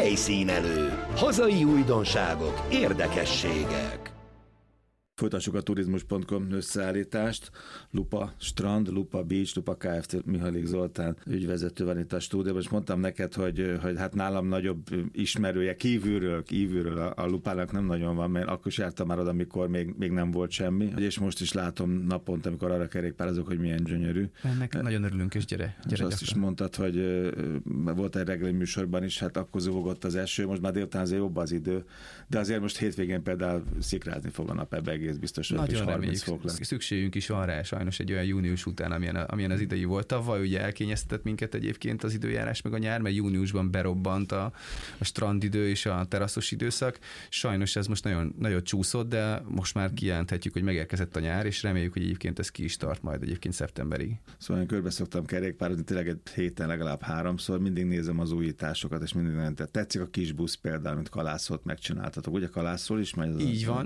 Helyszínelő. Hazai újdonságok, érdekességek. Folytassuk a turizmus.com összeállítást. Lupa Strand, Lupa Beach, Lupa Kft. Mihályik Zoltán ügyvezető van itt a stúdióban, és mondtam neked, hogy hát nálam nagyobb ismerője kívülről a Lupának nem nagyon van, mert akkor is jártam már oda, amikor még nem volt semmi, és most is látom naponta, amikor arra kerékpározok, hogy milyen gyönyörű. Ennek nagyon örülünk, és gyere és azt is mondtad, hogy volt egy reggeli műsorban is, hát akkor zúgott az eső, most már délután azért jobb az idő, de azért most hétvégén például szikrázni fog a nap, ebbe egész biztos, hogy nagyon 30 fok lesz. Szükségünk is van rá, sajnos egy olyan június után, amilyen az idei volt. Tavaly ugye elkényeztetett minket egyébként az időjárás meg a nyár, mert júniusban berobbant a strandidő és a teraszos időszak. Sajnos ez most nagyon, nagyon csúszott, de most már kijelenthetjük, hogy megérkezett a nyár, és reméljük, hogy egyébként ez ki is tart majd egyébként szeptemberig. Szóval én körbe szoktam kerékpározni, tényleg egy héten legalább 3-szor, mindig nézem az újításokat, és mindig nagyon tetszik a kis busz például, mint Kalászot megcsináltatok. Ugye Kalászról is megy? Így van,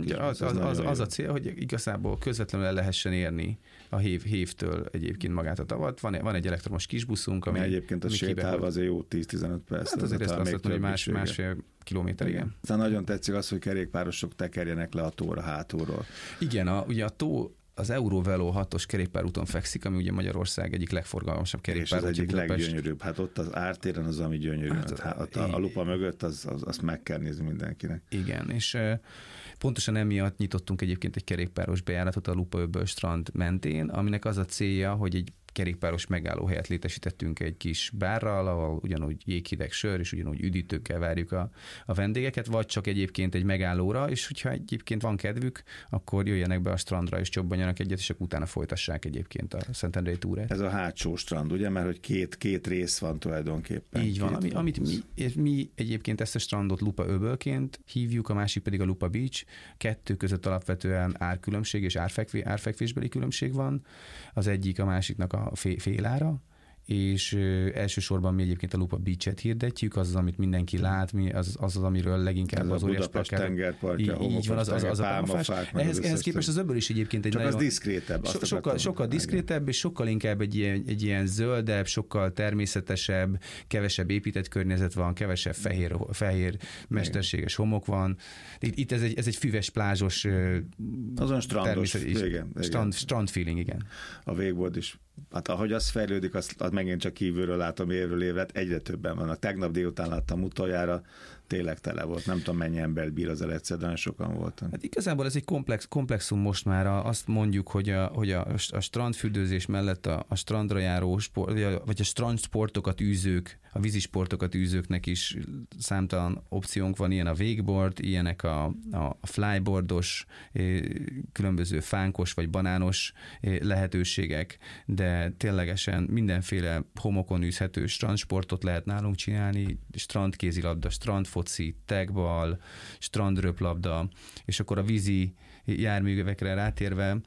az a cél, hogy igazából közvetlenül el lehessen érni a hévtől egyébként magát a tavat. Van egy elektromos kisbuszunk, ami egyébként a sétálva azért jó 10-15 perc. Hát azért ezt azt mondom, hogy másfél kilométer, igen. Aztán nagyon tetszik az, hogy kerékpárosok tekerjenek le a tóra hátulról. Igen, ugye a tó az Eurovelo 6-os kerékpárúton fekszik, ami ugye Magyarország egyik legforgalmasabb kerékpárút. És az egyik leggyönyörűbb. Hát ott az ártéren az, ami gyönyörű. Hát a Lupa mögött azt meg kell nézni mindenkinek. Igen, és pontosan emiatt nyitottunk egyébként egy kerékpáros bejáratot a Lupa Öböl strand mentén, aminek az a célja, hogy egy kerékpáros megállóhelyet létesítettünk egy kis bárral, ahol ugyanúgy jéghideg sör, és ugyanúgy üdítőkkel várjuk a vendégeket, vagy csak egyébként egy megállóra, és hogyha egyébként van kedvük, akkor jöjjenek be a strandra, és csobbanjanak egyet, és akkor utána folytassák egyébként a Szentendrei túrát. Ez a hátsó strand, ugye? Mert hogy két rész van tulajdonképpen. Így van, amit mi egyébként ezt a strandot Lupa Öbölként hívjuk, a másik pedig a Lupa Beach. Kettő között alapvetően árkülönbség és árfekvésbeli különbség van. Az egyik a másiknak a félára, és elsősorban mi egyébként a Lupa Beach-et hirdetjük, az, amit mindenki lát, az, amiről leginkább ez az óriás Budapest tengerpartja, így van, az a pálmafák. Ehhez képest az Öböl is egyébként egy csak nagyon... az diszkrétebb. Sokkal diszkrétebb, és sokkal inkább egy ilyen zöldebb, sokkal természetesebb, kevesebb épített környezet van, kevesebb fehér mesterséges homok van. Itt ez egy füves, plázsos... Azon strandos, igen. Strand feeling, igen. A wakeboard is. Hát ahogy az fejlődik, azt megint csak kívülről látom évről évre, egyre többen vannak. Tegnap délután láttam utoljára, tényleg tele volt. Nem tudom, mennyi ember bír az egyszer, de nagyon sokan voltak. Hát igazából ez egy komplexum most már. Azt mondjuk, hogy a strandfürdőzés mellett a strandra járó vagy a strandsportokat űzők, a vízisportokat űzőknek is számtalan opciónk van, ilyen a wakeboard, ilyenek a flyboardos, különböző fánkos vagy banános lehetőségek, de ténylegesen mindenféle homokon űzhető strandsportot lehet nálunk csinálni, strandkézilabda, strandfoci, tagball, strandröplabda, és akkor a vízi járművekre rátérve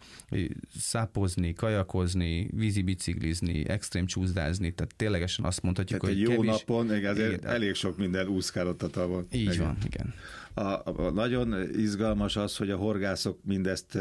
szápozni, kajakozni, vízi biciklizni, extrém csúszdázni, tehát ténylegesen azt mondhatjuk, tehát hogy egy jó kevés... napon, igen, elég sok minden úszkálott a tavon. Így van, igen. Nagyon izgalmas az, hogy a horgászok mindezt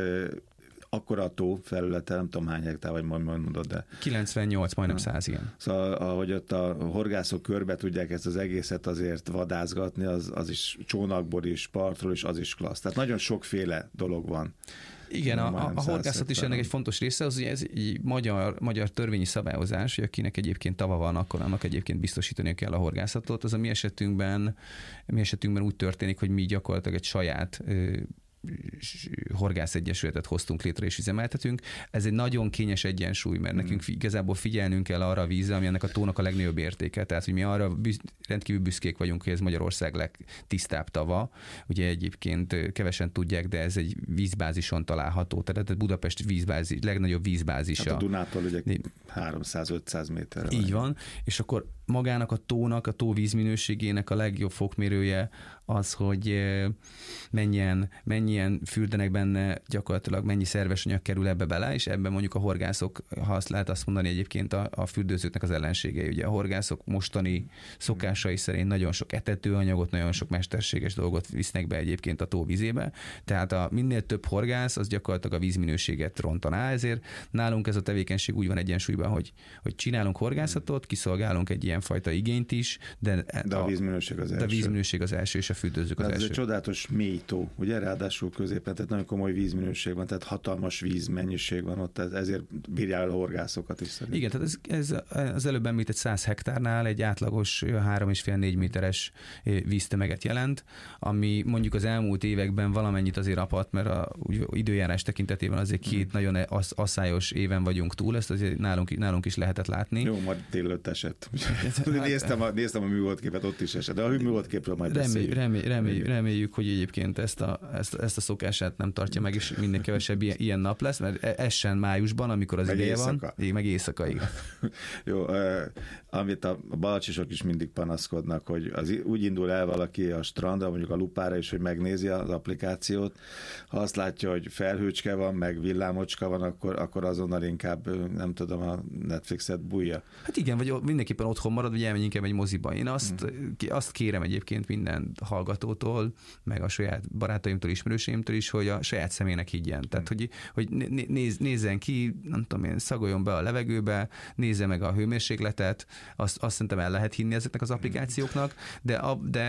akkora a tó felülete, nem tudom hány hektár, vagy mondod, de... 98, majdnem 100, igen. Szóval, ahogy ott a horgászok körbe tudják ezt az egészet azért vadászgatni, az is csónakból is, partról is, az is klassz. Tehát nagyon sokféle dolog van. Igen, a horgászat is ennek egy fontos része, az ugye ez egy magyar törvényi szabályozás, hogy akinek egyébként tava van, akkor annak egyébként biztosítani kell a horgászatot. Az a mi esetünkben úgy történik, hogy mi gyakorlatilag egy saját horgászegyesületet hoztunk létre és üzemeltetünk. Ez egy nagyon kényes egyensúly, mert nekünk igazából figyelnünk kell arra a vízre, ami ennek a tónak a legnagyobb értéke. Tehát, hogy mi arra rendkívül büszkék vagyunk, hogy ez Magyarország legtisztább tava. Ugye egyébként kevesen tudják, de ez egy vízbázison található. Tehát Budapest legnagyobb vízbázisa. Hát a Dunától ugye 300-500 méterre. Így van. És akkor magának a tónak, a tó vízminőségének a legjobb fokmérője az, hogy mennyien mennyien fürdenek benne, gyakorlatilag mennyi szerves anyag kerül ebbe bele, és ebben mondjuk a horgászok, ha azt lehet azt mondani egyébként a fürdőzőknek az ellenségei. Ugye a horgászok mostani szokásai szerint nagyon sok etetőanyagot, nagyon sok mesterséges dolgot visznek be egyébként a tó vizébe, tehát minél több horgász, az gyakorlatilag a vízminőséget rontaná, ezért nálunk ez a tevékenység úgy van egyensúlyban, hogy csinálunk horgászatot, kiszolgálunk egy ilyen fajta igényt is, de a vízminőség az első. De a vízminőség az első, és a fürdőzők az első. Ez egy csodálatos mély tó, ugye, ráadásul középen, tehát nagyon komoly vízminőség van, tehát hatalmas vízmennyiség van ott, ezért bírja el a horgászokat is szerintem. Igen, tehát ez az előbb említett 100 hektárnál egy átlagos 3,5-4 méteres víztömeget jelent, ami mondjuk az elmúlt években valamennyit azért apadt, mert a időjárás tekintetében azért két nagyon asszályos éven vagyunk túl, ezt azért nálunk is lehetett látni. Jó, majd délelőtt esett. Néztem a műholdképet, ott is esett, de a műholdképről majd beszéljük. Reméljük, hogy egyébként ezt a szokását nem tartja meg, és minden kevesebb ilyen nap lesz, mert essen májusban, amikor az ideje van, meg éjszaka. Jó, amit a balacsisok is mindig panaszkodnak, hogy úgy indul el valaki a strandra, mondjuk a Lupára is, hogy megnézi az applikációt, ha azt látja, hogy felhőcske van, meg villámocska van, akkor azonnal inkább, nem tudom, a Netflixet bújja. Hát igen, vagy mindenképpen otthon marad, vagy elmenj inkább egy moziba. Én azt kérem egyébként minden hallgatótól, meg a saját barátaimtól, ismerőseimtől is, hogy a saját személynek higgyen. Tehát, hogy nézzen ki, nem tudom én, szagoljon be a levegőbe, nézze meg a hőmérsékletet, azt szerintem el lehet hinni ezeknek az applikációknak, de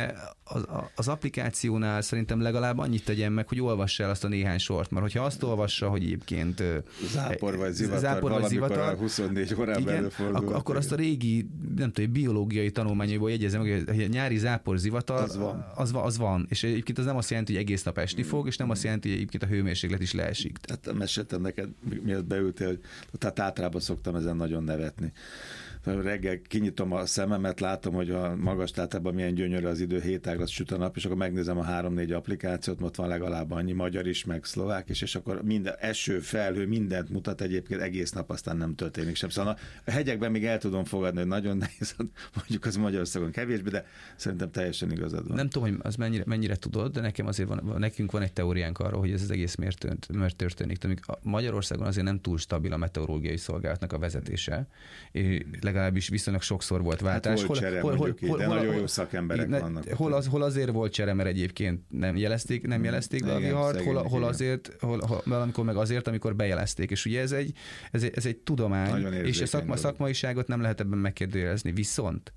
az applikációnál szerintem legalább annyit tegyen meg, hogy olvassa el azt a néhány sort, mert hogyha azt olvassa, hogy egyébként zápor vagy zivatar 24 órán belül fordul. Akkor azt a régi, nem tudom, biológiai tanulmányaiból jegyezem, hogy a nyári zápor zivatar az van. És egyébként az nem azt jelenti, hogy egész nap esni fog, és nem azt jelenti, hogy egyébként a hőmérséklet is leesik. Hát meséltem neked, miatt beültél, tehát Tátrában szoktam ezen nagyon nevetni. Reggel kinyitom a szememet, látom, hogy a magas Tátrában milyen gyönyörű az idő, 7 ágra süt a nap, és akkor megnézem a 3-4 applikációt, ott van legalább annyi magyar is, meg szlovák is, és akkor minden eső, felhő, mindent mutat egyébként, egész nap aztán nem történik sem. Szóval a hegyekben még el tudom fogadni, hogy nagyon nehéz, mondjuk az Magyarországon kevésbé, de szerintem teljesen igazad van. Nem tudom, hogy az mennyire tudod, de nekem azért nekünk van egy teóriánk arról, hogy ez az egész miért történik. Magyarországon azért nem túl stabil a meteorológiai szolgálatnak a vezetése. Legalábbis viszonylag sokszor volt váltás. Hát volt csere, de nagyon jó szakemberek vannak. Hol azért volt csere, mert egyébként nem jelezték be a vihart, hol azért, valamikor meg azért, amikor bejelezték. És ugye ez egy tudomány, és a szakmaiságot nem lehet ebben megkérdőjelezni. Viszont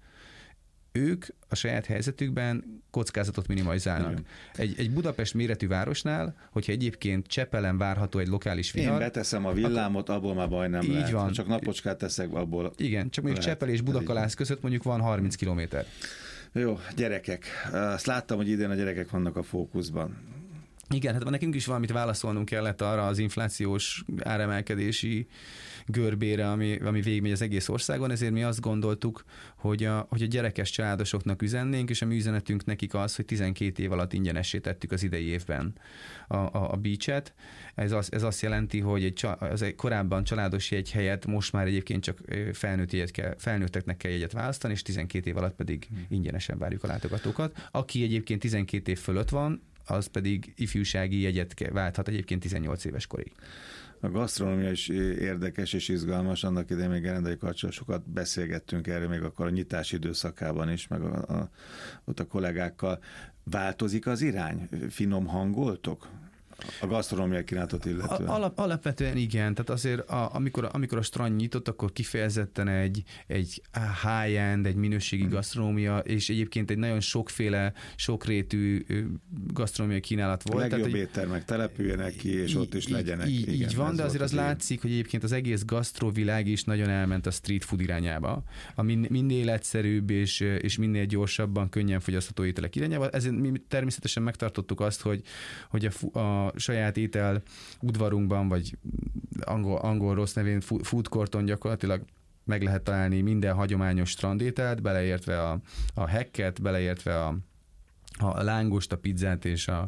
ők a saját helyzetükben kockázatot minimalizálnak. Egy Budapest méretű városnál, hogyha egyébként Csepelen várható egy lokális vihar... Én beteszem a villámot, abból már baj nem lehet. Van. Csak napocskát teszek, abból... Igen, csak mondjuk Csepel és Budakalász között mondjuk van 30 kilométer. Jó, gyerekek. Azt láttam, hogy idén a gyerekek vannak a fókuszban. Igen, hát nekünk is valamit válaszolnunk kellett arra az inflációs áremelkedési görbére, ami végigmegy az egész országon, ezért mi azt gondoltuk, hogy a gyerekes családosoknak üzennénk, és a mi üzenetünk nekik az, hogy 12 év alatt ingyenessé tettük az idei évben a beachet. Ez azt jelenti, hogy egy korábban családos jegy helyett most már egyébként csak felnőtteknek kell jegyet választani, és 12 év alatt pedig ingyenesen várjuk a látogatókat. Aki egyébként 12 év fölött van, az pedig ifjúsági jegyet válthat egyébként 18 éves korig. A gasztronómia is érdekes és izgalmas, annak idején még Gerendai Karccsal sokat beszélgettünk erről, még akkor a nyitás időszakában is, meg ott a kollégákkal. Változik az irány? Finom hangoltok? A gasztronómiai kínálatot illetően. Alapvetően igen, tehát azért amikor a strand nyitott, akkor kifejezetten egy high-end, egy minőségi gasztronómia, és egyébként egy nagyon sokféle, sokrétű gasztronómiai kínálat volt. A legjobb éttermek települjenek ki, és ott is legyenek. Így van, de azért az látszik, hogy egyébként az egész gasztrovilág is nagyon elment a street food irányába. A minél egyszerűbb és minél gyorsabban, könnyen fogyasztható ételek irányába. Ezért mi természetesen megtartottuk azt, hogy a saját étel udvarunkban, vagy angol rossz nevén food courton gyakorlatilag meg lehet találni minden hagyományos strandételt, beleértve a hacket, beleértve a lángost, a pizzát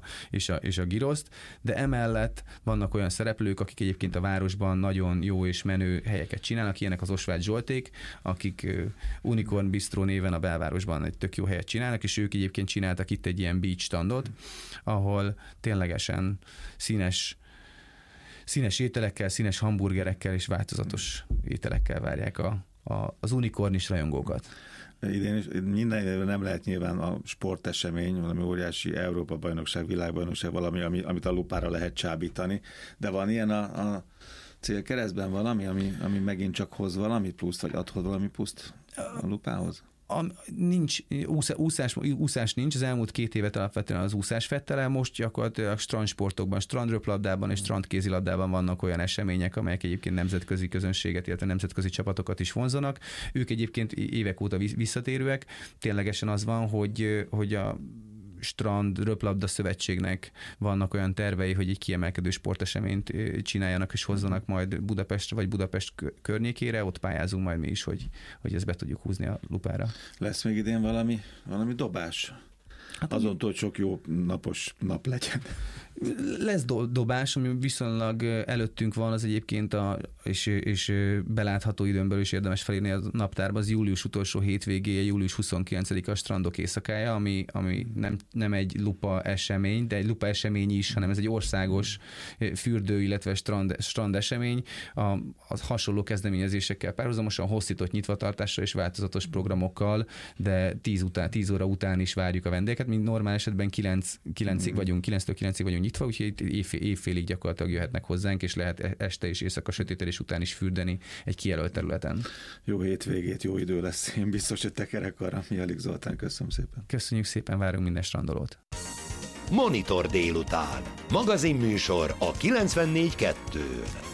és a giroszt, de emellett vannak olyan szereplők, akik egyébként a városban nagyon jó és menő helyeket csinálnak, ilyenek az Osváth Zsolték, akik Unicorn Bistro néven a belvárosban egy tök jó helyet csinálnak, és ők egyébként csináltak itt egy ilyen beach standot, ahol ténylegesen színes ételekkel, színes hamburgerekkel és változatos ételekkel várják az unikornis rajongókat. Idén is, minden időben nem lehet nyilván a sportesemény, valami óriási Európa-bajnokság, világbajnokság, valami, amit a lupára lehet csábítani, de van ilyen a célkeresztben valami, ami megint csak hoz valami pluszt, vagy adhoz valami pluszt a lupához? Nincs, úszás nincs, az elmúlt 2 évet alapvetően az úszás fette le, most gyakorlatilag strandsportokban, strandröplabdában és strandkézilabdában vannak olyan események, amelyek egyébként nemzetközi közönséget, illetve nemzetközi csapatokat is vonzanak. Ők egyébként évek óta visszatérőek. Ténylegesen az van, hogy a Strand Röplabda Szövetségnek vannak olyan tervei, hogy egy kiemelkedő sporteseményt csináljanak és hozzanak majd Budapestre vagy Budapest környékére, ott pályázunk majd mi is, hogy ezt be tudjuk húzni a lupára. Lesz még idén valami dobás? Hát azon túl, hogy sok jó napos nap legyen. Lesz dobás, ami viszonylag előttünk van, az egyébként és belátható időn belül is érdemes felírni a naptárba, az július utolsó hétvégéje, július 29-a Strandok éjszakája, ami nem egy lupa esemény, de egy lupa esemény is, hanem ez egy országos fürdő, illetve strand esemény, a hasonló kezdeményezésekkel párhuzamosan hosszított nyitvatartásra és változatos programokkal, de 10 óra után is várjuk a vendégeket, mint normál esetben 9-ig vagyunk, 9-től 9-ig vagyunk nyitva, úgyhogy évfélig gyakorlatilag jöhetnek hozzánk, és lehet este és éjszaka sötétedés után is fürdeni egy kijelölt területen. Jó hétvégét, jó idő lesz. Én biztos, hogy tekerek arra. Mihály Zoltán, köszönöm szépen. Köszönjük szépen, várunk minden strandolót. Monitor délután. Magazinműsor a 94.2-n.